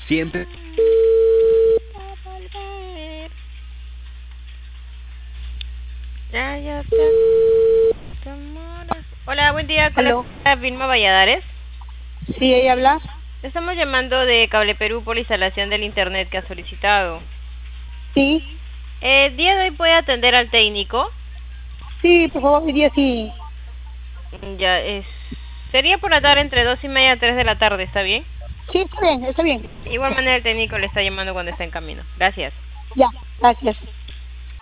Siempre. Ya está. Hola, buen día. Con ¿Aló? la Vilma Valladares. Sí, ella habla. Estamos llamando de Cable Perú por la instalación del internet que ha solicitado. Sí, El día de hoy puede atender al técnico. sí, por favor, hoy día sí. Ya es. Sería por la tarde entre 2:30 y 3 de la tarde, ¿está bien? Sí, está bien, está bien. De igual manera el técnico le está llamando cuando está en camino. Gracias. Ya, gracias.